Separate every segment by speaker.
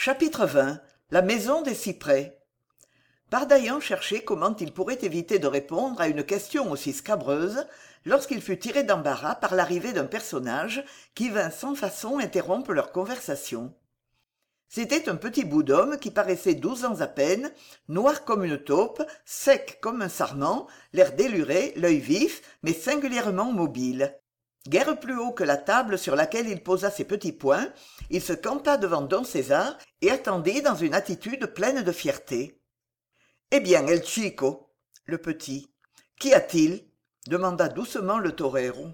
Speaker 1: Chapitre 20. La maison des cyprès. Pardaillan cherchait comment il pourrait éviter de répondre à une question aussi scabreuse lorsqu'il fut tiré d'embarras par l'arrivée d'un personnage qui vint sans façon interrompre leur conversation. C'était un petit bout d'homme qui paraissait 12 ans à peine, noir comme une taupe, sec comme un sarment, l'air déluré, l'œil vif, mais singulièrement mobile. Guère plus haut que la table sur laquelle il posa ses petits poings, il se campa devant don César et attendit dans une attitude pleine de fierté. « Eh bien, El Chico, le petit, qu'y a-t-il » demanda doucement le torero.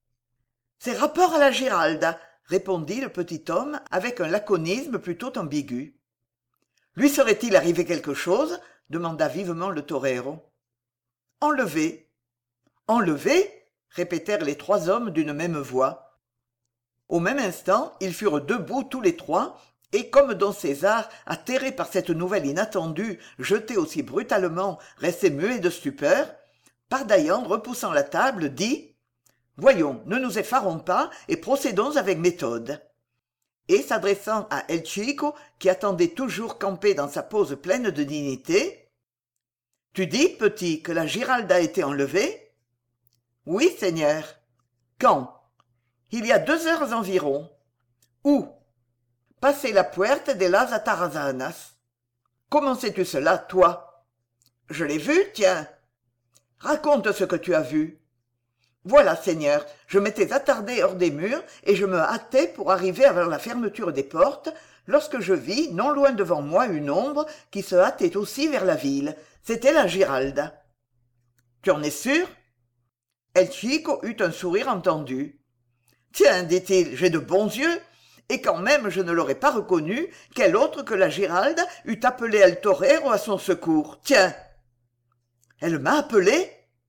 Speaker 1: « C'est rapport à la Giralda, » répondit le petit homme avec un laconisme plutôt ambigu. « Lui serait-il arrivé quelque chose » demanda vivement le torero. « Enlevé. »« Enlevé » répétèrent les trois hommes d'une même voix. Au même instant, ils furent debout tous les trois, et comme don César, atterré par cette nouvelle inattendue, jetée aussi brutalement, restait muet de stupeur, Pardaillan, repoussant la table, dit « Voyons, ne nous effarons pas et procédons avec méthode. » Et s'adressant à El Chico, qui attendait toujours campé dans sa pose pleine de dignité, « Tu dis, petit, que la Giralda a été enlevée ?»« Oui, seigneur. »« Quand ?»« Il y a 2 heures environ. »« Où ?»« Passé la Puerta de las Atarazanas. »« Comment sais-tu cela, toi ?»« Je l'ai vu, tiens. »« Raconte ce que tu as vu. »« Voilà, seigneur, je m'étais attardé hors des murs et je me hâtais pour arriver avant la fermeture des portes, lorsque je vis, non loin devant moi, une ombre qui se hâtait aussi vers la ville. C'était la Giralda. »« Tu en es sûr ?» El Chico eut un sourire entendu. « Tiens, dit-il, j'ai de bons yeux, et quand même je ne l'aurais pas reconnue, quel autre que la Giralda eût appelé El Torero à son secours. Tiens !»« Elle m'a appelé ?»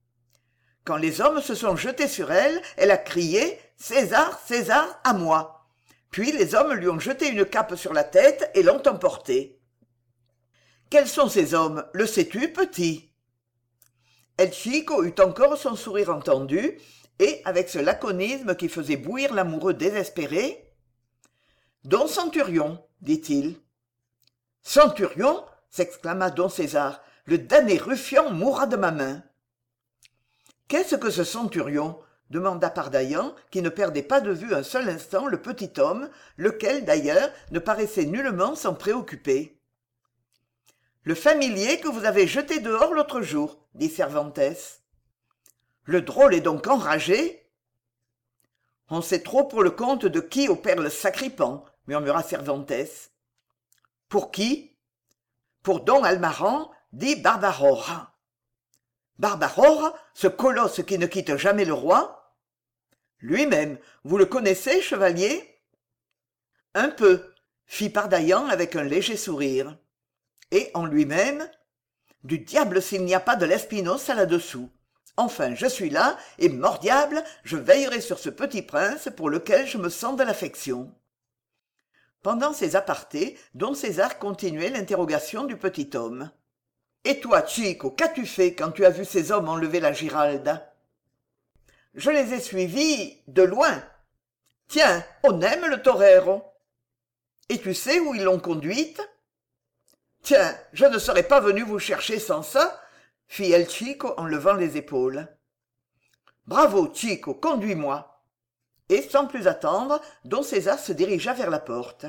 Speaker 1: Quand les hommes se sont jetés sur elle, elle a crié « César, César, à moi !» Puis les hommes lui ont jeté une cape sur la tête et l'ont emportée. « Quels sont ces hommes, le sais-tu, petit ?» El Chico eut encore son sourire entendu, et, avec ce laconisme qui faisait bouillir l'amoureux désespéré, « Don Centurion, dit-il. »« Centurion » s'exclama don César, « le damné ruffian mourra de ma main. »« Qu'est-ce que ce centurion ?» demanda Pardaillan, qui ne perdait pas de vue un seul instant le petit homme, lequel, d'ailleurs, ne paraissait nullement s'en préoccuper. « Le familier que vous avez jeté dehors l'autre jour, » dit Cervantes. « Le drôle est donc enragé ?»« On sait trop pour le compte de qui opère le sacripan, » murmura Cervantes. « Pour qui ?»« Pour don Almaran, dit Barbarora. »« Barbarora, ce colosse qui ne quitte jamais le roi ?»« Lui-même, vous le connaissez, chevalier ?»« Un peu, » fit Pardaillan avec un léger sourire. Et en lui-même, « Du diable s'il n'y a pas de l'Espinosa là-dessous. Enfin, je suis là, et mort diable, je veillerai sur ce petit prince pour lequel je me sens de l'affection. » Pendant ces apartés, don César continuait l'interrogation du petit homme. « Et toi, Chico, qu'as-tu fait quand tu as vu ces hommes enlever la Giralda ?»« Je les ai suivis de loin. Tiens, on aime le torero. Et tu sais où ils l'ont conduite ?»« Tiens, je ne serais pas venu vous chercher sans ça, » fit El Chico en levant les épaules. « Bravo, Chico, conduis-moi. » Et sans plus attendre, don César se dirigea vers la porte.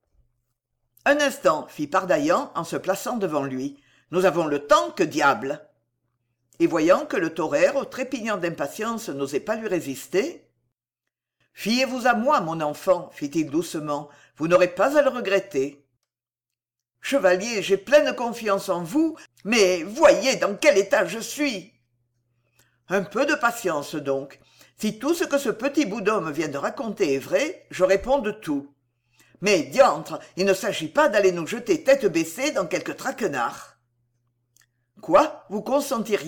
Speaker 1: « Un instant, » fit Pardaillan en se plaçant devant lui. « Nous avons le temps, que diable !» Et voyant que le torero, trépignant d'impatience, n'osait pas lui résister, « Fiez-vous à moi, mon enfant, fit-il doucement, vous n'aurez pas à le regretter. »« Chevalier, j'ai pleine confiance en vous, mais voyez dans quel état je suis. » Un peu de patience donc. Si tout ce que ce petit bout d'homme vient de raconter est vrai, je réponds de tout. Mais diantre, il ne s'agit pas d'aller nous jeter tête baissée dans quelque traquenard. Quoi, vous consentiriez ?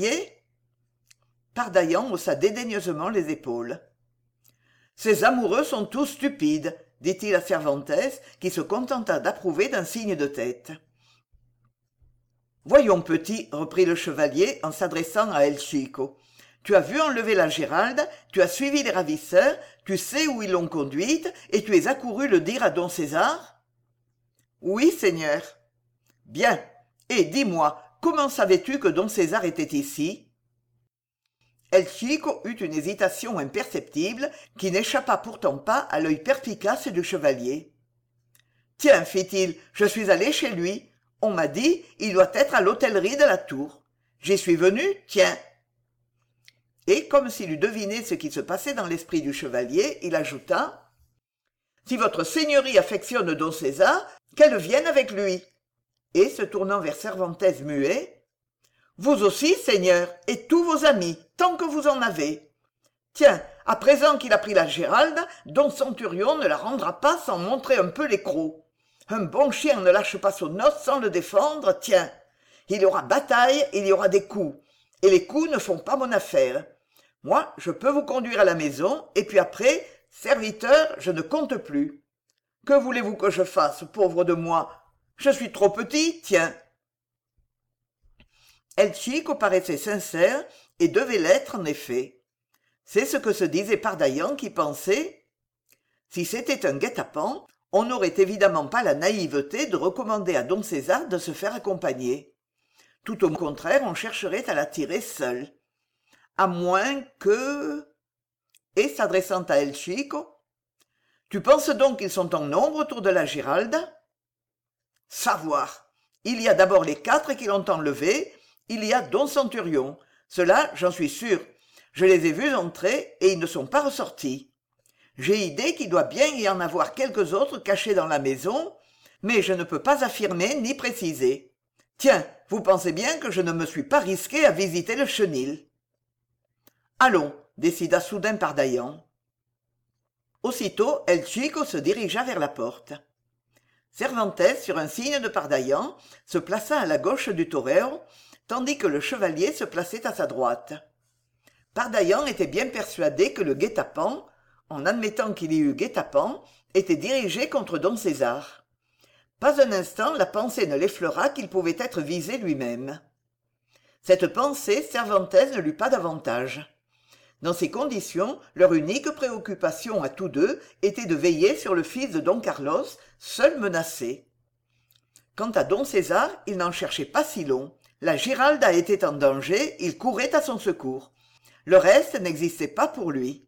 Speaker 1: Pardaillan haussa dédaigneusement les épaules. Ces amoureux sont tous stupides, dit-il à Cervantes, qui se contenta d'approuver d'un signe de tête. « Voyons, petit, reprit le chevalier en s'adressant à El Chico. Tu as vu enlever la Giralda, tu as suivi les ravisseurs, tu sais où ils l'ont conduite, et tu es accouru le dire à don César ? Oui, seigneur. Bien. Et dis-moi, comment savais-tu que don César était ici? El Chico eut une hésitation imperceptible qui n'échappa pourtant pas à l'œil perspicace du chevalier. Tiens, fit-il, je suis allé chez lui. On m'a dit, il doit être à l'hôtellerie de la Tour. J'y suis venu, tiens. Et, comme s'il eût deviné ce qui se passait dans l'esprit du chevalier, il ajouta: Si votre seigneurie affectionne don César, qu'elle vienne avec lui. Et, se tournant vers Cervantes muet: Vous aussi, seigneur, et tous vos amis, tant que vous en avez. Tiens, à présent qu'il a pris la Géralde, don Centurion ne la rendra pas sans montrer un peu l'écrou. Un bon chien ne lâche pas son os sans le défendre, tiens. Il y aura bataille, il y aura des coups. Et les coups ne font pas mon affaire. Moi, je peux vous conduire à la maison, et puis après, serviteur, je ne compte plus. Que voulez-vous que je fasse, pauvre de moi? Je suis trop petit, tiens. El Chico paraissait sincère, et devait l'être en effet. C'est ce que se disait Pardaillan qui pensait: si c'était un guet-apens, on n'aurait évidemment pas la naïveté de recommander à don César de se faire accompagner. Tout au contraire, on chercherait à l'attirer seul. À moins que... Et s'adressant à El Chico: Tu penses donc qu'ils sont en nombre autour de la Giralde? Savoir. Il y a d'abord les 4 qui l'ont enlevé, il y a don Centurion. Cela, j'en suis sûr. Je les ai vus entrer et ils ne sont pas ressortis. J'ai idée qu'il doit bien y en avoir quelques autres cachés dans la maison, mais je ne peux pas affirmer ni préciser. Tiens, vous pensez bien que je ne me suis pas risqué à visiter le chenil. Allons, décida soudain Pardaillan. Aussitôt, El Chico se dirigea vers la porte. Cervantes, sur un signe de Pardaillan, se plaça à la gauche du torero, tandis que le chevalier se plaçait à sa droite. Pardaillan était bien persuadé que le guet-apens, en admettant qu'il y eût guet-apens, était dirigé contre don César. Pas un instant la pensée ne l'effleura qu'il pouvait être visé lui-même. Cette pensée, Cervantes ne l'eut pas davantage. Dans ces conditions, leur unique préoccupation à tous deux était de veiller sur le fils de don Carlos, seul menacé. Quant à don César, il n'en cherchait pas si long. La Giralda était en danger, il courait à son secours. Le reste n'existait pas pour lui.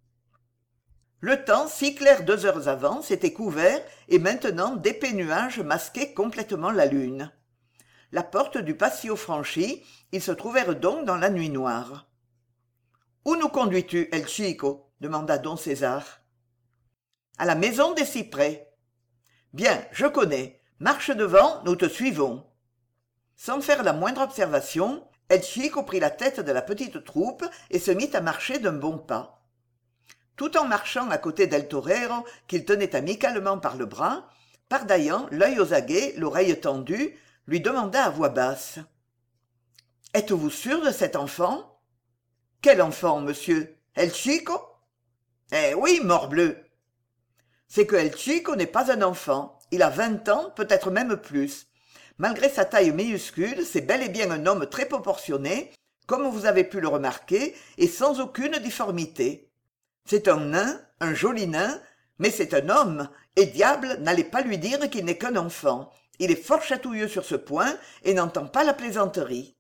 Speaker 1: Le temps, si clair 2 heures avant, s'était couvert et maintenant d'épais nuages masquaient complètement la lune. La porte du patio franchie, ils se trouvèrent donc dans la nuit noire. « Où nous conduis-tu, El Chico ?» demanda don César. « À la maison des cyprès. »« Bien, je connais. Marche devant, nous te suivons. » Sans faire la moindre observation, El Chico prit la tête de la petite troupe et se mit à marcher d'un bon pas. Tout en marchant à côté d'El Torero, qu'il tenait amicalement par le bras, Pardaillan, l'œil aux aguets, l'oreille tendue, lui demanda à voix basse: « Êtes-vous sûr de cet enfant ?»« Quel enfant, monsieur? El Chico ?»« Eh oui, morbleu !»« C'est que El Chico n'est pas un enfant. Il a 20 ans, peut-être même plus. Malgré sa taille minuscule, c'est bel et bien un homme très proportionné, comme vous avez pu le remarquer, et sans aucune difformité. C'est un nain, un joli nain, mais c'est un homme, et diable, n'allez pas lui dire qu'il n'est qu'un enfant. Il est fort chatouilleux sur ce point, et n'entend pas la plaisanterie.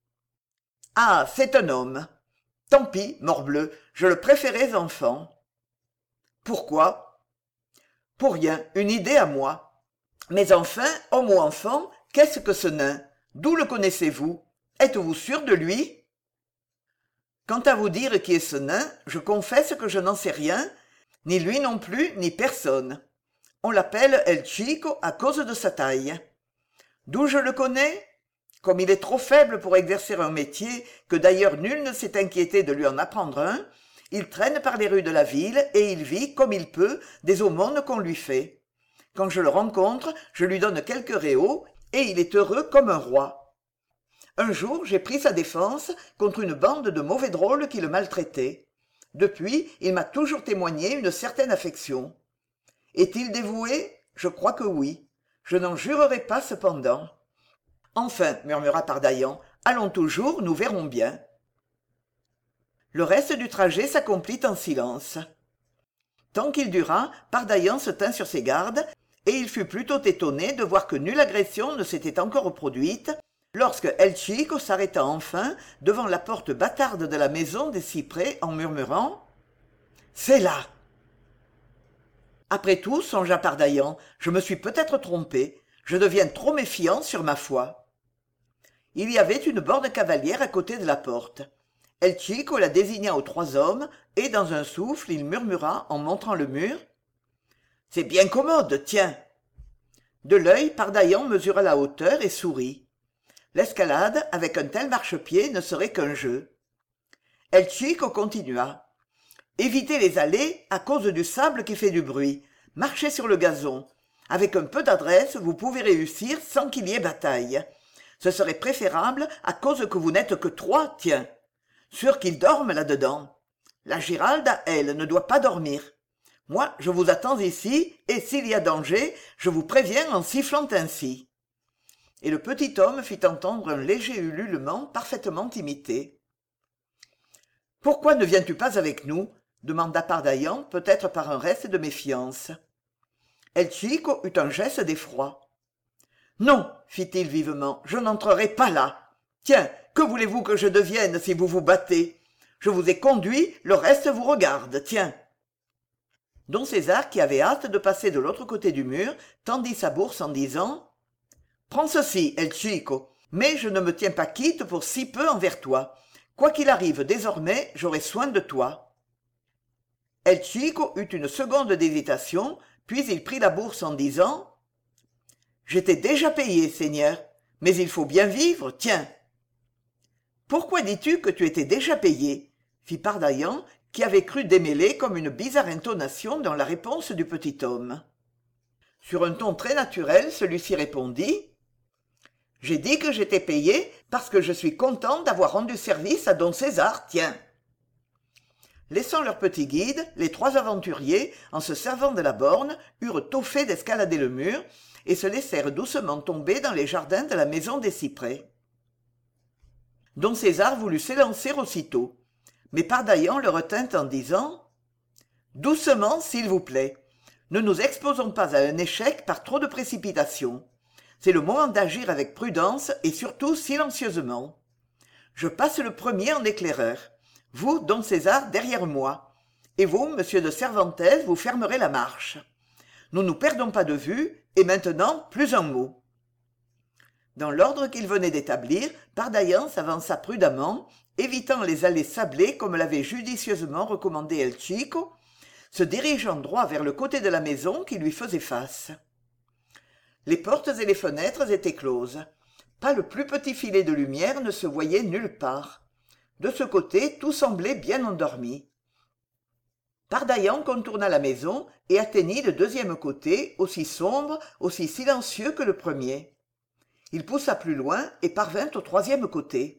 Speaker 1: Ah, c'est un homme. Tant pis, morbleu, je le préférais enfant. Pourquoi? Pour rien, une idée à moi. Mais enfin, homme ou enfant, qu'est-ce que ce nain? D'où le connaissez-vous? Êtes-vous sûr de lui? Quant à vous dire qui est ce nain, je confesse que je n'en sais rien, ni lui non plus, ni personne. On l'appelle El Chico à cause de sa taille. D'où je le connais? Comme il est trop faible pour exercer un métier, que d'ailleurs nul ne s'est inquiété de lui en apprendre un, il traîne par les rues de la ville et il vit, comme il peut, des aumônes qu'on lui fait. Quand je le rencontre, je lui donne quelques réaux, et il est heureux comme un roi. Un jour, j'ai pris sa défense contre une bande de mauvais drôles qui le maltraitaient. Depuis, il m'a toujours témoigné une certaine affection. Est-il dévoué? Je crois que oui. Je n'en jurerai pas cependant. Enfin, murmura Pardaillan, allons toujours, nous verrons bien. Le reste du trajet s'accomplit en silence. Tant qu'il dura, Pardaillan se tint sur ses gardes, et il fut plutôt étonné de voir que nulle agression ne s'était encore produite, lorsque El Chico s'arrêta enfin devant la porte bâtarde de la maison des cyprès en murmurant « C'est là !» Après tout, songea Pardaillan, je me suis peut-être trompé, je deviens trop méfiant sur ma foi. Il y avait une borne cavalière à côté de la porte. El Chico la désigna aux trois hommes, et dans un souffle, il murmura en montrant le mur « C'est bien commode, tiens !» De l'œil, Pardaillan mesura la hauteur et sourit. L'escalade, avec un tel marchepied, ne serait qu'un jeu. El Chico continua. « Évitez les allées à cause du sable qui fait du bruit. Marchez sur le gazon. Avec un peu d'adresse, vous pouvez réussir sans qu'il y ait bataille. Ce serait préférable à cause que vous n'êtes que trois, tiens. Sûr qu'ils dorment là-dedans. La Giralda, elle, ne doit pas dormir. Moi, je vous attends ici, et s'il y a danger, je vous préviens en sifflant ainsi. » Et le petit homme fit entendre un léger ululement parfaitement imité. « Pourquoi ne viens-tu pas avec nous ?» demanda Pardaillan, peut-être par un reste de méfiance. El Chico eut un geste d'effroi. « Non, fit-il vivement, je n'entrerai pas là. Tiens, que voulez-vous que je devienne si vous vous battez? Je vous ai conduit, le reste vous regarde, tiens. » Don César, qui avait hâte de passer de l'autre côté du mur, tendit sa bourse en disant « Prends ceci, El Chico, mais je ne me tiens pas quitte pour si peu envers toi. Quoi qu'il arrive désormais, j'aurai soin de toi. » El Chico eut une seconde d'hésitation, puis il prit la bourse en disant « J'étais déjà payé, Seigneur, mais il faut bien vivre, tiens. »« Pourquoi dis-tu que tu étais déjà payé ?» fit Pardaillan, qui avait cru démêler comme une bizarre intonation dans la réponse du petit homme. Sur un ton très naturel, celui-ci répondit « J'ai dit que j'étais payé parce que je suis content d'avoir rendu service à Don César, tiens. » Laissant leur petit guide, les trois aventuriers, en se servant de la borne, eurent tôt fait d'escalader le mur et se laissèrent doucement tomber dans les jardins de la maison des cyprès. Don César voulut s'élancer aussitôt, mais Pardaillan le retint en disant « Doucement, s'il vous plaît. Ne nous exposons pas à un échec par trop de précipitation. C'est le moment d'agir avec prudence et surtout silencieusement. Je passe le premier en éclaireur. Vous, Don César, derrière moi. Et vous, monsieur de Cervantes, vous fermerez la marche. Nous ne nous perdons pas de vue, et maintenant, plus un mot. » Dans l'ordre qu'il venait d'établir, Pardaillan s'avança prudemment, évitant les allées sablées comme l'avait judicieusement recommandé El Chico, se dirigeant droit vers le côté de la maison qui lui faisait face. Les portes et les fenêtres étaient closes. Pas le plus petit filet de lumière ne se voyait nulle part. De ce côté, tout semblait bien endormi. Pardaillan contourna la maison et atteignit le deuxième côté, aussi sombre, aussi silencieux que le premier. Il poussa plus loin et parvint au troisième côté.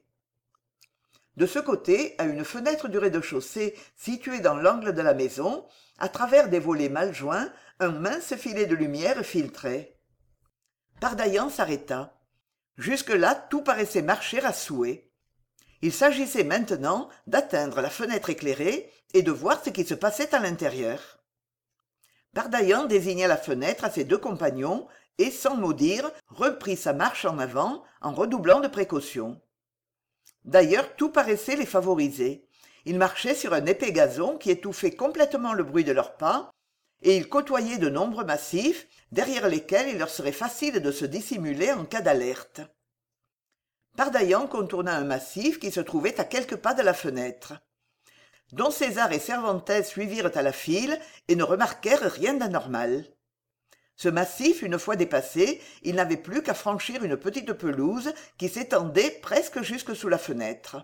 Speaker 1: De ce côté, à une fenêtre du rez-de-chaussée située dans l'angle de la maison, à travers des volets mal joints, un mince filet de lumière filtrait. Pardaillan s'arrêta. Jusque-là, tout paraissait marcher à souhait. Il s'agissait maintenant d'atteindre la fenêtre éclairée et de voir ce qui se passait à l'intérieur. Pardaillan désigna la fenêtre à ses deux compagnons et, sans mot dire, reprit sa marche en avant en redoublant de précautions. D'ailleurs, tout paraissait les favoriser. Ils marchaient sur un épais gazon qui étouffait complètement le bruit de leurs pas, et ils côtoyaient de nombreux massifs, derrière lesquels il leur serait facile de se dissimuler en cas d'alerte. Pardaillan contourna un massif qui se trouvait à quelques pas de la fenêtre. Don César et Cervantes suivirent à la file et ne remarquèrent rien d'anormal. Ce massif, une fois dépassé, il n'avait plus qu'à franchir une petite pelouse qui s'étendait presque jusque sous la fenêtre.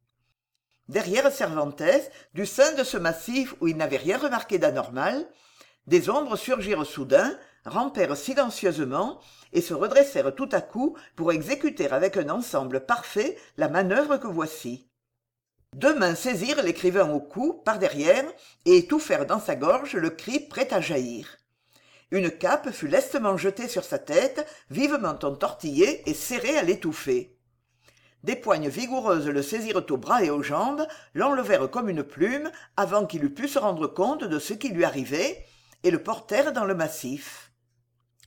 Speaker 1: Derrière Cervantes, du sein de ce massif où il n'avait rien remarqué d'anormal, des ombres surgirent soudain, rampèrent silencieusement et se redressèrent tout à coup pour exécuter avec un ensemble parfait la manœuvre que voici. Deux mains saisirent l'écrivain au cou, par derrière, et étouffèrent dans sa gorge le cri prêt à jaillir. Une cape fut lestement jetée sur sa tête, vivement entortillée et serrée à l'étouffer. Des poignes vigoureuses le saisirent aux bras et aux jambes, l'enlevèrent comme une plume avant qu'il eût pu se rendre compte de ce qui lui arrivait, et le portèrent dans le massif.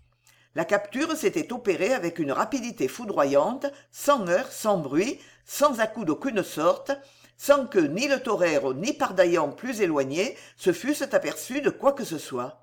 Speaker 1: La capture s'était opérée avec une rapidité foudroyante, sans heurts, sans bruit, sans à-coups d'aucune sorte, sans que ni le torero ni Pardaillan plus éloignés se fussent aperçus de quoi que ce soit.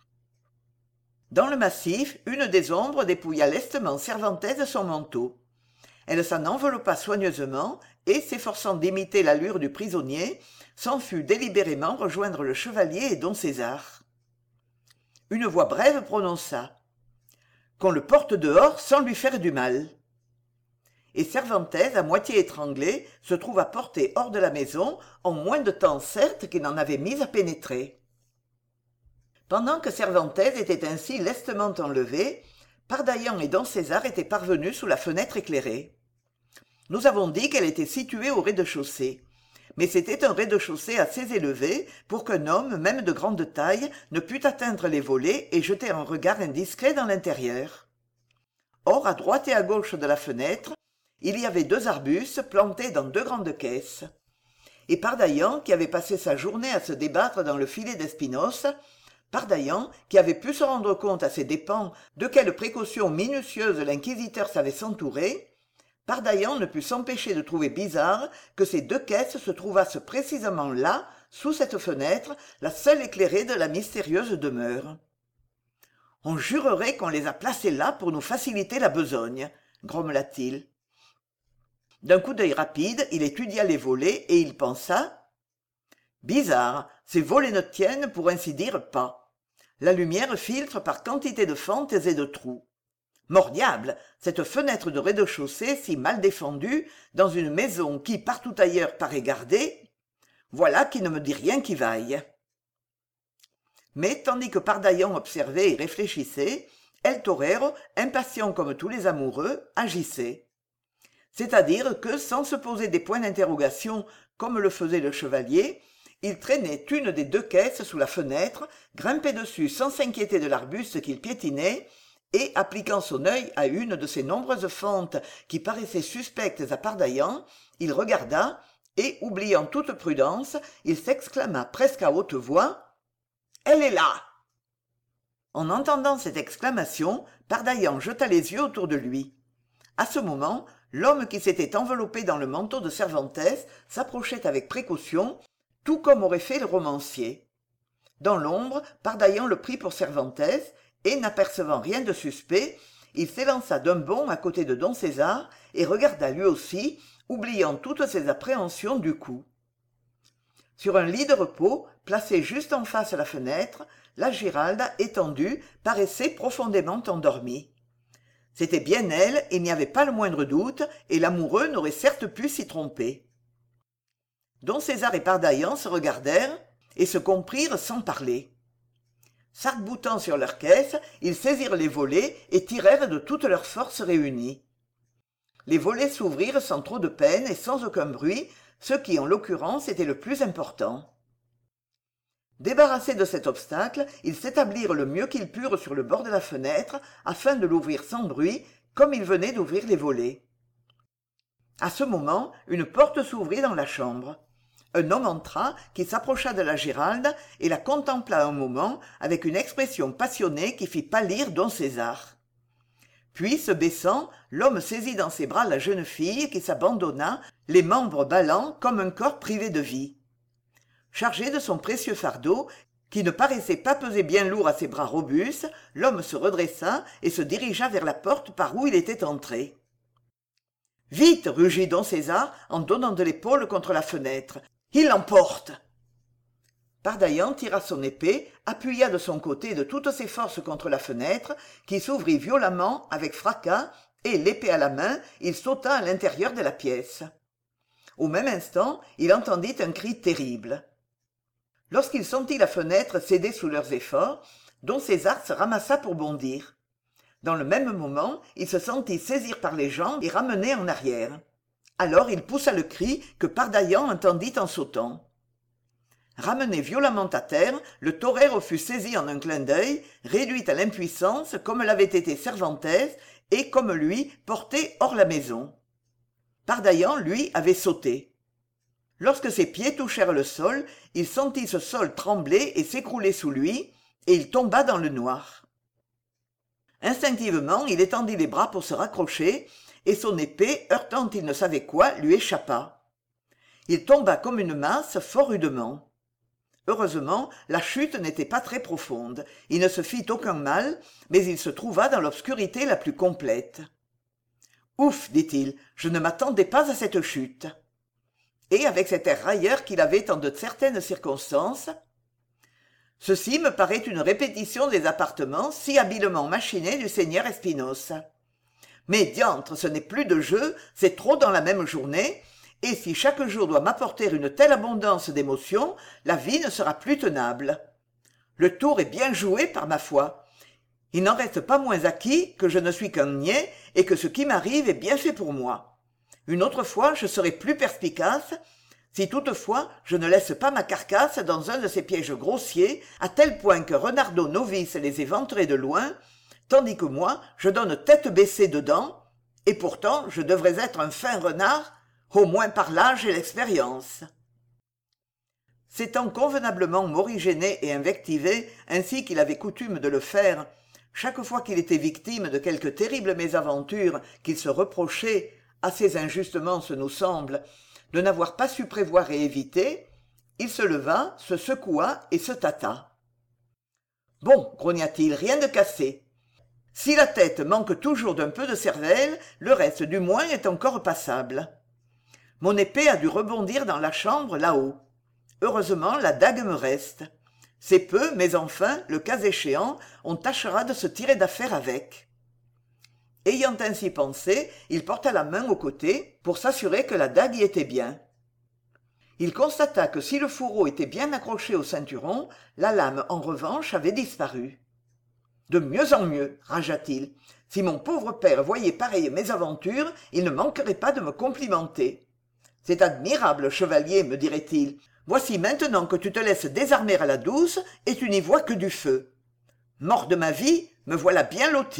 Speaker 1: Dans le massif, une des ombres dépouilla lestement Cervantes de son manteau. Elle s'en enveloppa soigneusement et, s'efforçant d'imiter l'allure du prisonnier, s'en fut délibérément rejoindre le chevalier et don César. Une voix brève prononça: « Qu'on le porte dehors sans lui faire du mal. » Et Cervantes, à moitié étranglé, se trouva porté hors de la maison, en moins de temps certes qu'il n'en avait mis à pénétrer. Pendant que Cervantes était ainsi lestement enlevé, Pardaillan et don César étaient parvenus sous la fenêtre éclairée. Nous avons dit qu'elle était située au rez-de-chaussée. Mais c'était un rez-de-chaussée assez élevé pour qu'un homme, même de grande taille, ne pût atteindre les volets et jeter un regard indiscret dans l'intérieur. Or, à droite et à gauche de la fenêtre, il y avait 2 arbustes plantés dans 2 grandes caisses. Et Pardaillan, qui avait passé sa journée à se débattre dans le filet d'Espinos, Pardaillan, qui avait pu se rendre compte à ses dépens de quelles précautions minutieuses l'inquisiteur savait s'entourer, Pardaillan ne put s'empêcher de trouver bizarre que ces 2 caisses se trouvassent précisément là, sous cette fenêtre, la seule éclairée de la mystérieuse demeure. « On jurerait qu'on les a placées là pour nous faciliter la besogne, » grommela-t-il. D'un coup d'œil rapide, il étudia les volets et il pensa: « Bizarre, ces volets ne tiennent pour ainsi dire pas. La lumière filtre par quantité de fentes et de trous. Mort diable, cette fenêtre de rez-de-chaussée si mal défendue, dans une maison qui partout ailleurs paraît gardée, voilà qui ne me dit rien qui vaille. » Mais tandis que Pardaillan observait et réfléchissait, El Torero, impatient comme tous les amoureux, agissait. C'est-à-dire que, sans se poser des points d'interrogation comme le faisait le chevalier, il traînait une des 2 caisses sous la fenêtre, grimpait dessus sans s'inquiéter de l'arbuste qu'il piétinait, et, appliquant son œil à une de ces nombreuses fentes qui paraissaient suspectes à Pardaillan, il regarda, et, oubliant toute prudence, il s'exclama presque à haute voix: « Elle est là !» En entendant cette exclamation, Pardaillan jeta les yeux autour de lui. À ce moment, l'homme qui s'était enveloppé dans le manteau de Cervantes s'approchait avec précaution, tout comme aurait fait le romancier. Dans l'ombre, Pardaillan le prit pour Cervantes, et, n'apercevant rien de suspect, il s'élança d'un bond à côté de don César et regarda lui aussi, oubliant toutes ses appréhensions du coup. Sur un lit de repos, placé juste en face à la fenêtre, la Giralda, étendue, paraissait profondément endormie. C'était bien elle, il n'y avait pas le moindre doute, et l'amoureux n'aurait certes pu s'y tromper. Don César et Pardaillan se regardèrent et se comprirent sans parler. S'arc-boutant sur leur caisse, ils saisirent les volets et tirèrent de toutes leurs forces réunies. Les volets s'ouvrirent sans trop de peine et sans aucun bruit, ce qui, en l'occurrence, était le plus important. Débarrassés de cet obstacle, ils s'établirent le mieux qu'ils purent sur le bord de la fenêtre, afin de l'ouvrir sans bruit, comme ils venaient d'ouvrir les volets. À ce moment, une porte s'ouvrit dans la chambre. Un homme entra, qui s'approcha de la Giralde et la contempla un moment avec une expression passionnée qui fit pâlir don César. Puis, se baissant, l'homme saisit dans ses bras la jeune fille qui s'abandonna, les membres ballants comme un corps privé de vie. Chargé de son précieux fardeau, qui ne paraissait pas peser bien lourd à ses bras robustes, l'homme se redressa et se dirigea vers la porte par où il était entré. « Vite !» rugit don César en donnant de l'épaule contre la fenêtre. « Il l'emporte !» Pardaillan tira son épée, appuya de son côté de toutes ses forces contre la fenêtre, qui s'ouvrit violemment avec fracas, et, l'épée à la main, il sauta à l'intérieur de la pièce. Au même instant, il entendit un cri terrible. Lorsqu'il sentit la fenêtre céder sous leurs efforts, don César se ramassa pour bondir. Dans le même moment, il se sentit saisir par les jambes et ramené en arrière. Alors il poussa le cri que Pardaillan entendit en sautant. Ramené violemment à terre, le torero fut saisi en un clin d'œil, réduit à l'impuissance comme l'avait été Cervantes, et, comme lui, porté hors la maison. Pardaillan, lui, avait sauté. Lorsque ses pieds touchèrent le sol, il sentit ce sol trembler et s'écrouler sous lui, et il tomba dans le noir. Instinctivement, il étendit les bras pour se raccrocher, et son épée, heurtant il ne savait quoi, lui échappa. Il tomba comme une masse fort rudement. Heureusement, la chute n'était pas très profonde. Il ne se fit aucun mal, mais il se trouva dans l'obscurité la plus complète. « Ouf !» dit-il, « je ne m'attendais pas à cette chute. » Et avec cet air railleur qu'il avait en de certaines circonstances, « Ceci me paraît une répétition des appartements si habilement machinés du seigneur Espinosa. Mais diantre, ce n'est plus de jeu, c'est trop dans la même journée, et si chaque jour doit m'apporter une telle abondance d'émotions, la vie ne sera plus tenable. Le tour est bien joué par ma foi. Il n'en reste pas moins acquis que je ne suis qu'un niais et que ce qui m'arrive est bien fait pour moi. Une autre fois, je serai plus perspicace, si toutefois je ne laisse pas ma carcasse dans un de ces pièges grossiers, à tel point que Renardeau novice les éventerait de loin, tandis que moi, je donne tête baissée dedans, et pourtant je devrais être un fin renard, au moins par l'âge et l'expérience. » S'étant convenablement morigéné et invectivé, ainsi qu'il avait coutume de le faire, chaque fois qu'il était victime de quelque terrible mésaventure qu'il se reprochait, assez injustement ce nous semble, de n'avoir pas su prévoir et éviter, il se leva, se secoua et se tâta. « Bon, grogna-t-il, rien de cassé. Si la tête manque toujours d'un peu de cervelle, le reste du moins est encore passable. Mon épée a dû rebondir dans la chambre là-haut. Heureusement, la dague me reste. C'est peu, mais enfin, le cas échéant, on tâchera de se tirer d'affaire avec. » Ayant ainsi pensé, il porta la main au côté pour s'assurer que la dague y était bien. Il constata que si le fourreau était bien accroché au ceinturon, la lame, en revanche, avait disparu. « De mieux en mieux, ragea-t-il. Si mon pauvre père voyait pareille mésaventure, il ne manquerait pas de me complimenter. C'est admirable, chevalier, me dirait-il. Voici maintenant que tu te laisses désarmer à la douce et tu n'y vois que du feu. Mort de ma vie, me voilà bien loti. »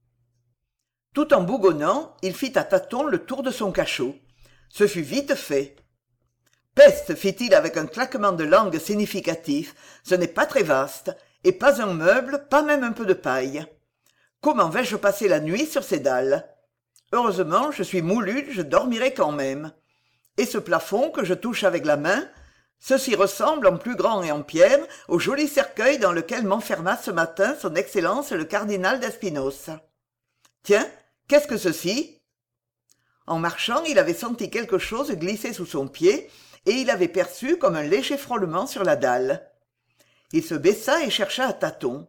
Speaker 1: Tout en bougonnant, il fit à tâtons le tour de son cachot. Ce fut vite fait. « Peste !» fit-il avec un claquement de langue significatif, « ce n'est pas très vaste, et pas un meuble, pas même un peu de paille. Comment vais-je passer la nuit sur ces dalles? Heureusement, je suis moulu, je dormirai quand même. Et ce plafond que je touche avec la main, ceci ressemble en plus grand et en pierre au joli cercueil dans lequel m'enferma ce matin son Excellence le cardinal d'Espinosa. Tiens, qu'est-ce que ceci? » En marchant, il avait senti quelque chose glisser sous son pied, et il avait perçu comme un léger frôlement sur la dalle. Il se baissa et chercha à tâtons.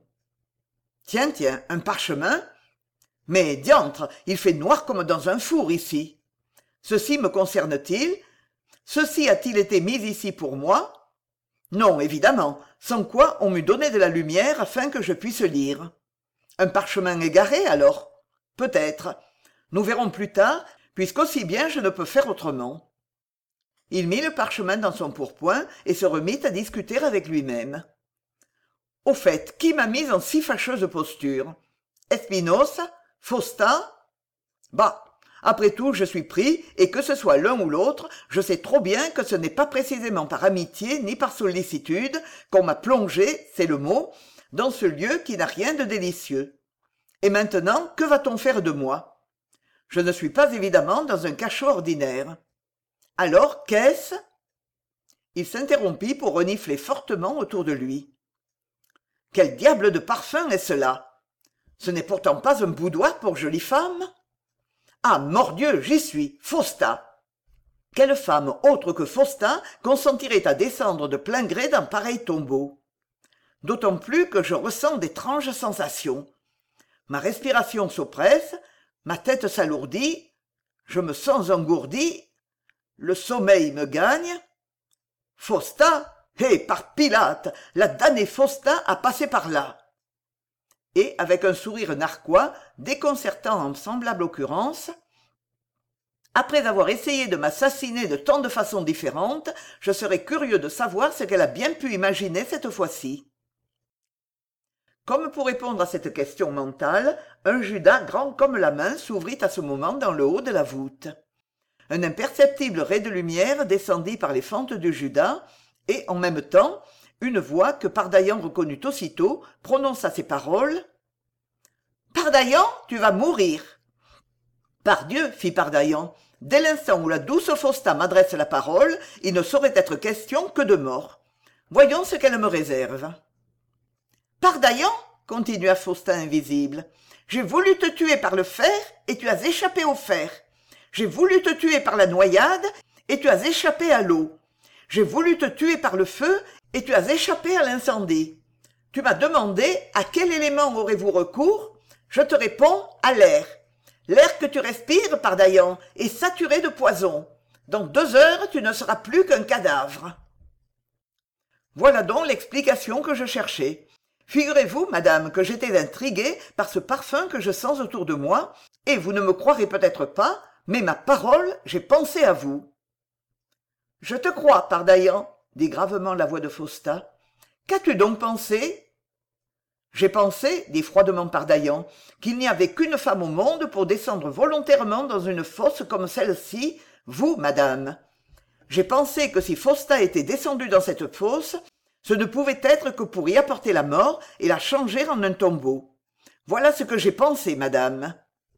Speaker 1: « Tiens, tiens, un parchemin? Mais diantre, il fait noir comme dans un four ici. Ceci me concerne-t-il? Ceci a-t-il été mis ici pour moi? Non, évidemment, sans quoi on m'eût donné de la lumière afin que je puisse lire. Un parchemin égaré, alors? Peut-être. Nous verrons plus tard, puisqu'aussi bien je ne peux faire autrement. » Il mit le parchemin dans son pourpoint et se remit à discuter avec lui-même. « Au fait, qui m'a mis en si fâcheuse posture? Espinosa? Fausta? Bah, après tout, je suis pris, et que ce soit l'un ou l'autre, je sais trop bien que ce n'est pas précisément par amitié ni par sollicitude qu'on m'a plongé, c'est le mot, dans ce lieu qui n'a rien de délicieux. Et maintenant, que va-t-on faire de moi? Je ne suis pas évidemment dans un cachot ordinaire. Alors, qu'est-ce? » Il s'interrompit pour renifler fortement autour de lui. « Quel diable de parfum est cela? Ce n'est pourtant pas un boudoir pour jolie femme? Ah, mordieu, j'y suis, Fausta! Quelle femme autre que Fausta consentirait à descendre de plein gré dans pareil tombeau? D'autant plus que je ressens d'étranges sensations. Ma respiration s'oppresse, ma tête s'alourdit, je me sens engourdi, le sommeil me gagne. Fausta? Par Pilate, la damnée Fausta a passé par là. » Et, avec un sourire narquois, déconcertant en semblable occurrence, « Après avoir essayé de m'assassiner de tant de façons différentes, je serais curieux de savoir ce qu'elle a bien pu imaginer cette fois-ci. » Comme pour répondre à cette question mentale, un Judas grand comme la main s'ouvrit à ce moment dans le haut de la voûte. Un imperceptible ray de lumière descendit par les fentes du Judas, et, en même temps, une voix que Pardaillan reconnut aussitôt prononça ces paroles. « Pardaillan, tu vas mourir. Pardieu, fit Pardaillan, dès l'instant où la douce Faustin m'adresse la parole, il ne saurait être question que de mort. Voyons ce qu'elle me réserve. Pardaillan, continua Faustin invisible, j'ai voulu te tuer par le fer et tu as échappé au fer. J'ai voulu te tuer par la noyade et tu as échappé à l'eau. J'ai voulu te tuer par le feu et tu as échappé à l'incendie. Tu m'as demandé à quel élément aurez-vous recours? Je te réponds à l'air. L'air que tu respires, Pardaillan, est saturé de poison. Dans 2 heures, tu ne seras plus qu'un cadavre. Voilà donc l'explication que je cherchais. Figurez-vous, madame, que j'étais intrigué par ce parfum que je sens autour de moi, et vous ne me croirez peut-être pas, mais ma parole, j'ai pensé à vous. Je te crois, Pardaillan, dit gravement la voix de Faustin. Qu'as-tu donc pensé? J'ai pensé, dit froidement Pardaillan, qu'il n'y avait qu'une femme au monde pour descendre volontairement dans une fosse comme celle-ci, vous, madame. J'ai pensé que si Faustin était descendu dans cette fosse, ce ne pouvait être que pour y apporter la mort et la changer en un tombeau. Voilà ce que j'ai pensé, madame.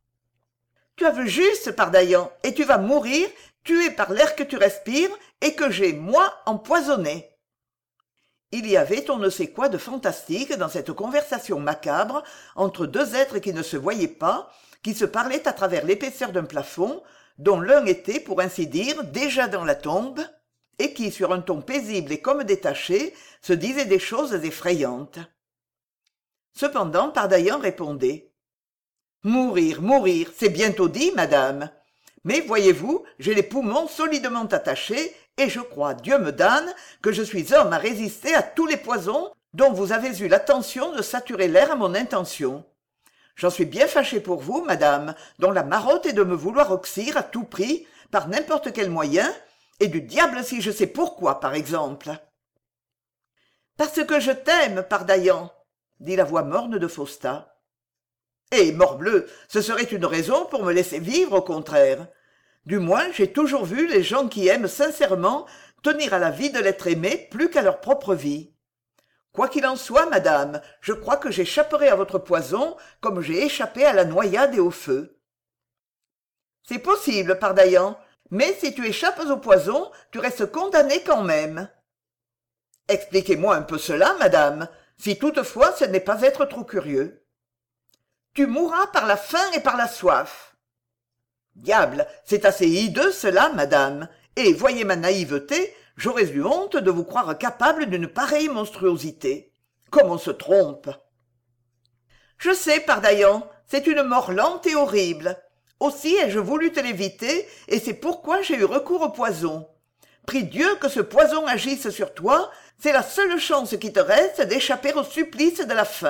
Speaker 1: Tu as vu juste, Pardaillan, et tu vas mourir, tué par l'air que tu respires et que j'ai, moi, empoisonné. Il y avait on ne sait quoi de fantastique dans cette conversation macabre entre 2 êtres qui ne se voyaient pas, qui se parlaient à travers l'épaisseur d'un plafond, dont l'un était, pour ainsi dire, déjà dans la tombe, et qui, sur un ton paisible et comme détaché, se disait des choses effrayantes. Cependant, Pardaillan répondait. « Mourir, mourir, c'est bientôt dit, madame. Mais voyez-vous, j'ai les poumons solidement attachés, et je crois, Dieu me damne, que je suis homme à résister à tous les poisons dont vous avez eu l'attention de saturer l'air à mon intention. J'en suis bien fâché pour vous, madame, dont la marotte est de me vouloir oxyre à tout prix, par n'importe quel moyen, et du diable si je sais pourquoi, par exemple. »« Parce que je t'aime, Pardaillan, » dit la voix morne de Faustin. « Eh, morbleu, ce serait une raison pour me laisser vivre, au contraire. Du moins, j'ai toujours vu les gens qui aiment sincèrement tenir à la vie de l'être aimé plus qu'à leur propre vie. Quoi qu'il en soit, madame, je crois que j'échapperai à votre poison comme j'ai échappé à la noyade et au feu. »« C'est possible, Pardaillan, mais si tu échappes au poison, tu restes condamné quand même. »« Expliquez-moi un peu cela, madame, si toutefois ce n'est pas être trop curieux. »« Tu mourras par la faim et par la soif. »« Diable, c'est assez hideux cela, madame, et voyez ma naïveté, j'aurais eu honte de vous croire capable d'une pareille monstruosité. Comme on se trompe. »« Je sais, Pardaillan, c'est une mort lente et horrible. Aussi ai-je voulu te l'éviter, et c'est pourquoi j'ai eu recours au poison. Prie Dieu que ce poison agisse sur toi, c'est la seule chance qui te reste d'échapper au supplice de la faim. »«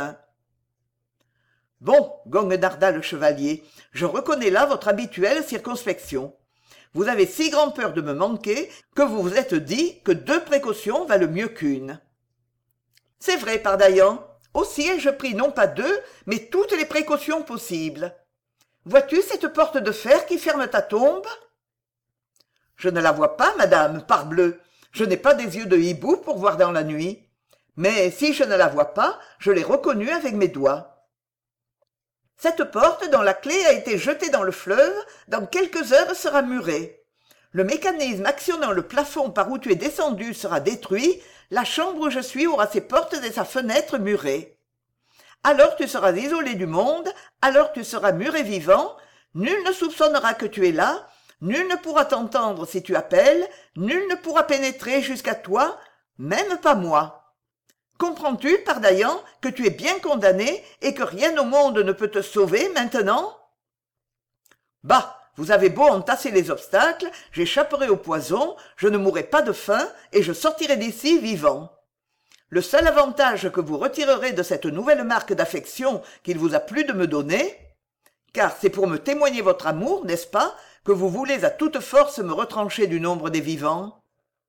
Speaker 1: Bon, gonguenarda le chevalier, je reconnais là votre habituelle circonspection. Vous avez si grand-peur de me manquer que vous vous êtes dit que 2 précautions valent mieux qu'1. C'est vrai, Pardaillan, aussi ai-je pris non pas 2, mais toutes les précautions possibles. Vois-tu cette porte de fer qui ferme ta tombe? Je ne la vois pas, madame, parbleu. Je n'ai pas des yeux de hibou pour voir dans la nuit. Mais si je ne la vois pas, je l'ai reconnue avec mes doigts. Cette porte dont la clé a été jetée dans le fleuve, dans quelques heures sera murée. Le mécanisme actionnant le plafond par où tu es descendu sera détruit, la chambre où je suis aura ses portes et sa fenêtre murées. Alors tu seras isolé du monde, alors tu seras mûr et vivant, nul ne soupçonnera que tu es là, nul ne pourra t'entendre si tu appelles, nul ne pourra pénétrer jusqu'à toi, même pas moi. Comprends-tu, Pardaillan, que tu es bien condamné et que rien au monde ne peut te sauver maintenant? Bah, vous avez beau entasser les obstacles, j'échapperai au poison, je ne mourrai pas de faim et je sortirai d'ici vivant. Le seul avantage que vous retirerez de cette nouvelle marque d'affection qu'il vous a plu de me donner, car c'est pour me témoigner votre amour, n'est-ce pas, que vous voulez à toute force me retrancher du nombre des vivants?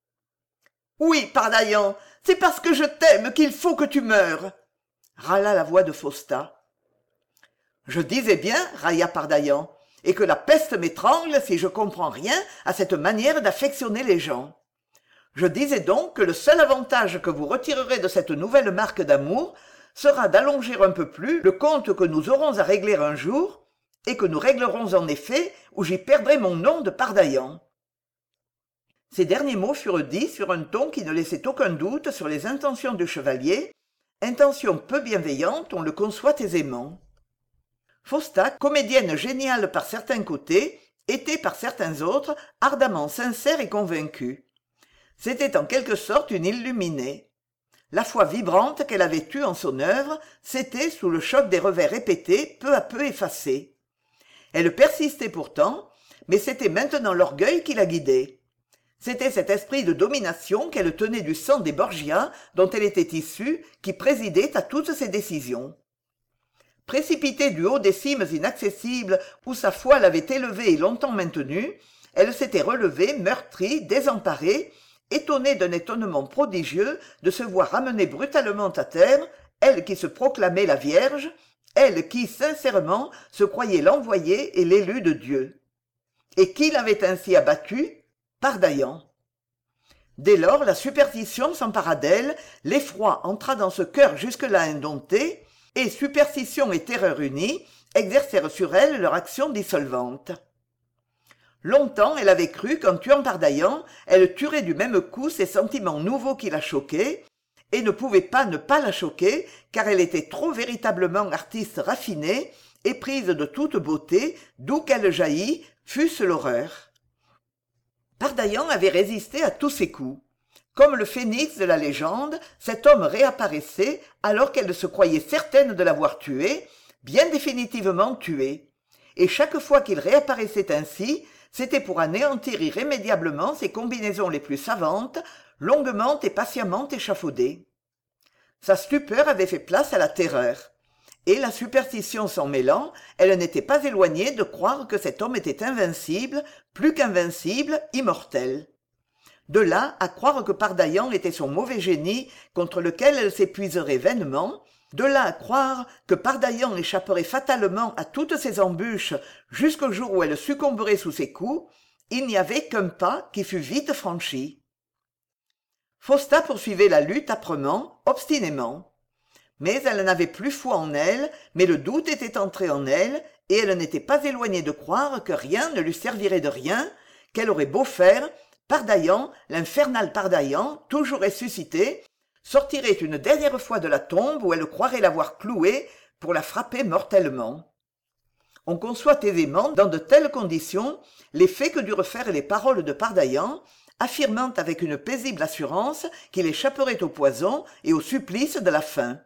Speaker 1: Oui, Pardaillan, c'est parce que je t'aime qu'il faut que tu meures, râla la voix de Faustin. Je disais bien, railla Pardaillan, et que la peste m'étrangle si je comprends rien à cette manière d'affectionner les gens. Je disais donc que le seul avantage que vous retirerez de cette nouvelle marque d'amour sera d'allonger un peu plus le compte que nous aurons à régler un jour, et que nous réglerons en effet, ou j'y perdrai mon nom de Pardaillan. Ces derniers mots furent dits sur un ton qui ne laissait aucun doute sur les intentions du chevalier, intentions peu bienveillantes, on le conçoit aisément. Faustat, comédienne géniale par certains côtés, était par certains autres ardemment sincère et convaincue. C'était en quelque sorte une illuminée. La foi vibrante qu'elle avait eue en son œuvre s'était, sous le choc des revers répétés, peu à peu effacée. Elle persistait pourtant, mais c'était maintenant l'orgueil qui la guidait. C'était cet esprit de domination qu'elle tenait du sang des Borgia, dont elle était issue, qui présidait à toutes ses décisions. Précipitée du haut des cimes inaccessibles où sa foi l'avait élevée et longtemps maintenue, elle s'était relevée, meurtrie, désemparée, étonnée d'un étonnement prodigieux de se voir ramenée brutalement à terre, elle qui se proclamait la Vierge, elle qui, sincèrement, se croyait l'envoyée et l'élue de Dieu. Et qui l'avait ainsi abattue? Pardaillan. Dès lors, la superstition s'empara d'elle, l'effroi entra dans ce cœur jusque-là indompté, et superstition et terreur unies exercèrent sur elle leur action dissolvante. Longtemps elle avait cru qu'en tuant Pardaillan, elle tuerait du même coup ces sentiments nouveaux qui la choquaient, et ne pouvait pas ne pas la choquer, car elle était trop véritablement artiste raffinée, éprise de toute beauté, d'où qu'elle jaillit, fût-ce l'horreur. Pardaillan avait résisté à tous ses coups. Comme le phénix de la légende, cet homme réapparaissait alors qu'elle se croyait certaine de l'avoir tué, bien définitivement tué. Et chaque fois qu'il réapparaissait ainsi, c'était pour anéantir irrémédiablement ses combinaisons les plus savantes, longuement et patiemment échafaudées. Sa stupeur avait fait place à la terreur. Et la superstition s'en mêlant, elle n'était pas éloignée de croire que cet homme était invincible, plus qu'invincible, immortel. De là à croire que Pardaillan était son mauvais génie contre lequel elle s'épuiserait vainement, de là à croire que Pardaillan échapperait fatalement à toutes ses embûches jusqu'au jour où elle succomberait sous ses coups, il n'y avait qu'un pas qui fut vite franchi. Faustat poursuivait la lutte âprement, obstinément. Mais elle n'avait plus foi en elle, mais le doute était entré en elle, et elle n'était pas éloignée de croire que rien ne lui servirait de rien, qu'elle aurait beau faire, Pardaillan, l'infernal Pardaillan, toujours ressuscité, sortirait une dernière fois de la tombe où elle croirait l'avoir cloué pour la frapper mortellement. On conçoit aisément, dans de telles conditions, l'effet que durent faire les paroles de Pardaillan, affirmant avec une paisible assurance qu'il échapperait au poison et au supplice de la faim.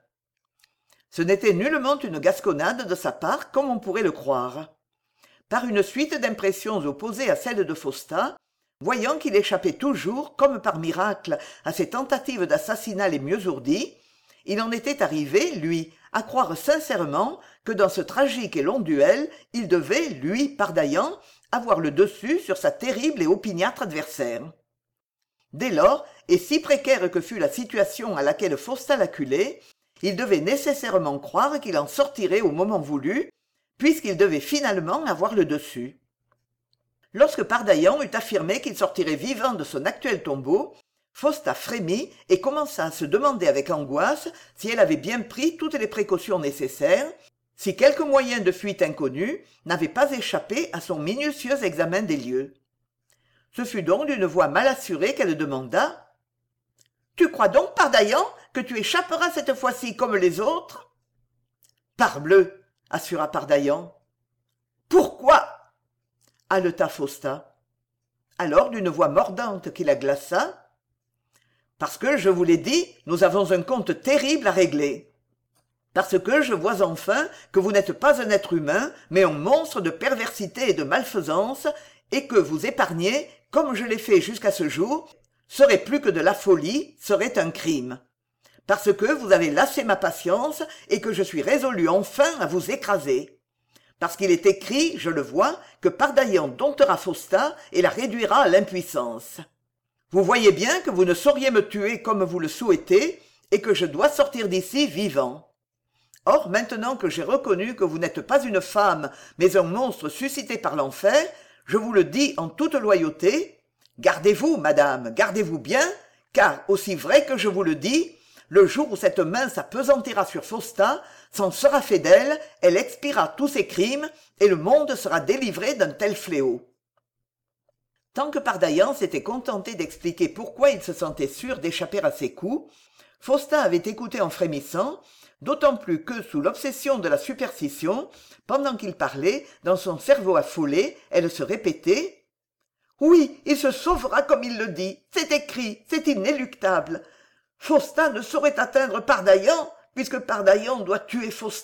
Speaker 1: Ce n'était nullement une gasconnade de sa part comme on pourrait le croire. Par une suite d'impressions opposées à celles de Faustat, voyant qu'il échappait toujours, comme par miracle, à ses tentatives d'assassinat les mieux ourdies, il en était arrivé, lui, à croire sincèrement que dans ce tragique et long duel, il devait, lui, Pardaillan, avoir le dessus sur sa terrible et opiniâtre adversaire. Dès lors, et si précaire que fût la situation à laquelle Faustat l'acculait, il devait nécessairement croire qu'il en sortirait au moment voulu, puisqu'il devait finalement avoir le dessus. Lorsque Pardaillan eut affirmé qu'il sortirait vivant de son actuel tombeau, Faustat frémit et commença à se demander avec angoisse si elle avait bien pris toutes les précautions nécessaires, si quelque moyen de fuite inconnu n'avait pas échappé à son minutieux examen des lieux. Ce fut donc d'une voix mal assurée qu'elle demanda « Tu crois donc, Pardaillan, que tu échapperas cette fois-ci comme les autres ?»« Parbleu !» assura Pardaillan. « Pourquoi ?» haleta Faustat. Alors, d'une voix mordante qui la glaça, « Parce que, je vous l'ai dit, nous avons un compte terrible à régler. Parce que je vois enfin que vous n'êtes pas un être humain, mais un monstre de perversité et de malfaisance, et que vous épargner, comme je l'ai fait jusqu'à ce jour, serait plus que de la folie, serait un crime. Parce que vous avez lassé ma patience et que je suis résolu enfin à vous écraser. Parce qu'il est écrit, je le vois, que Pardaillan domptera Faustat et la réduira à l'impuissance. Vous voyez bien que vous ne sauriez me tuer comme vous le souhaitez et que je dois sortir d'ici vivant. Or, maintenant que j'ai reconnu que vous n'êtes pas une femme, mais un monstre suscité par l'enfer, je vous le dis en toute loyauté, gardez-vous, madame, gardez-vous bien, car, aussi vrai que je vous le dis, Le jour où cette main s'appesantira sur Faustin, s'en sera fait d'elle, elle expiera tous ses crimes, et le monde sera délivré d'un tel fléau. » Tant que Pardaillan s'était contenté d'expliquer pourquoi il se sentait sûr d'échapper à ses coups, Faustin avait écouté en frémissant, d'autant plus que, sous l'obsession de la superstition, pendant qu'il parlait, dans son cerveau affolé, elle se répétait « Oui, il se sauvera comme il le dit, c'est écrit, c'est inéluctable. Faustin ne saurait atteindre Pardaillan, puisque Pardaillan doit tuer Faustin. »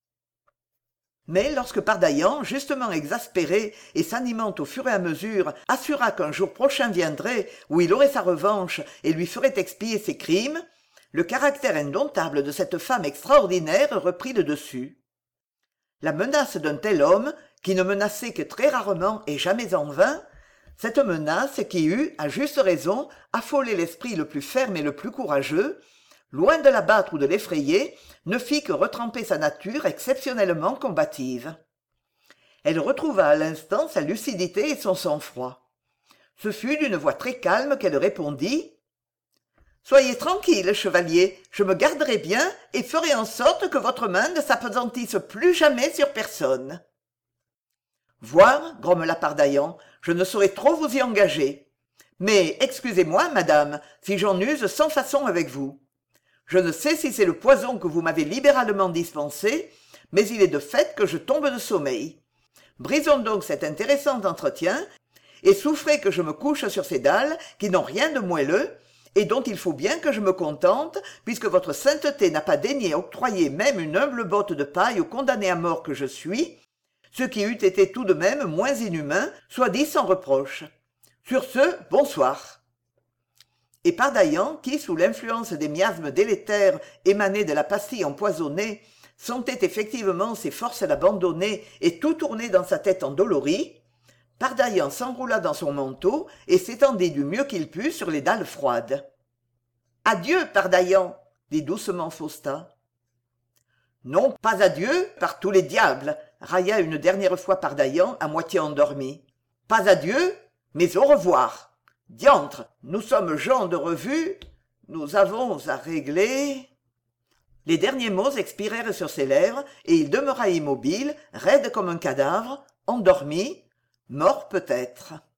Speaker 1: Mais lorsque Pardaillan, justement exaspéré et s'animant au fur et à mesure, assura qu'un jour prochain viendrait où il aurait sa revanche et lui ferait expier ses crimes, le caractère indomptable de cette femme extraordinaire reprit le dessus. La menace d'un tel homme, qui ne menaçait que très rarement et jamais en vain, cette menace qui eût, à juste raison, affolé l'esprit le plus ferme et le plus courageux, loin de l'abattre ou de l'effrayer, ne fit que retremper sa nature exceptionnellement combative. Elle retrouva à l'instant sa lucidité et son sang-froid. Ce fut d'une voix très calme qu'elle répondit « Soyez tranquille, chevalier, je me garderai bien et ferai en sorte que votre main ne s'appesantisse plus jamais sur personne. » « Voir, grommela Pardaillan, je ne saurais trop vous y engager. Mais excusez-moi, madame, si j'en use sans façon avec vous. Je ne sais si c'est le poison que vous m'avez libéralement dispensé, mais il est de fait que je tombe de sommeil. Brisons donc cet intéressant entretien, et souffrez que je me couche sur ces dalles qui n'ont rien de moelleux, et dont il faut bien que je me contente, puisque votre sainteté n'a pas daigné octroyer même une humble botte de paille au condamné à mort que je suis, ce qui eût été tout de même moins inhumain, soit dit sans reproche. Sur ce, bonsoir. » Et Pardaillan, qui, sous l'influence des miasmes délétères émanés de la pastille empoisonnée, sentait effectivement ses forces l'abandonner et tout tourner dans sa tête endolorie, Pardaillan s'enroula dans son manteau et s'étendit du mieux qu'il put sur les dalles froides. « Adieu, Pardaillan !» dit doucement Faustin. « Non, pas adieu, par tous les diables !» railla une dernière fois Pardaillan à moitié endormi. « Pas adieu, mais au revoir ! Diantre, nous sommes gens de revue, nous avons à régler... » Les derniers mots expirèrent sur ses lèvres et il demeura immobile, raide comme un cadavre, endormi, mort peut-être.